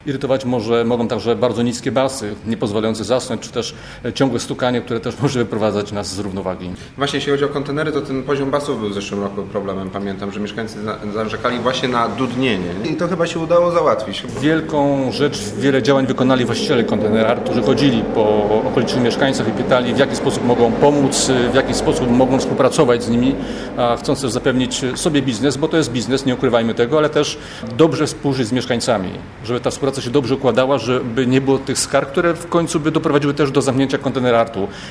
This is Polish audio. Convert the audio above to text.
Irytować mogą także bardzo niskie basy, nie pozwalające zasnąć, czy też ciągłe stukanie, które też może wyprowadzać nas z równowagi. Właśnie jeśli chodzi o kontenery, to ten poziom basów był w zeszłym roku problemem. Pamiętam, że mieszkańcy narzekali właśnie na dudnienie. I to chyba się udało załatwić. Wielką rzecz, wiele działań wykonali właściciele kontenera, którzy chodzili po okolicznych mieszkańcach i pytali, w jaki sposób mogą pomóc, w jaki sposób mogą współpracować z nimi, a chcąc też zapewnić sobie biznes, bo to jest biznes, nie ukrywajmy tego, ale też dobrze współżyć z mieszkańcami, żeby ta współpraca się dobrze układała, żeby nie było tych skarg, które w końcu by doprowadziły też do zamknięcia konteneratu.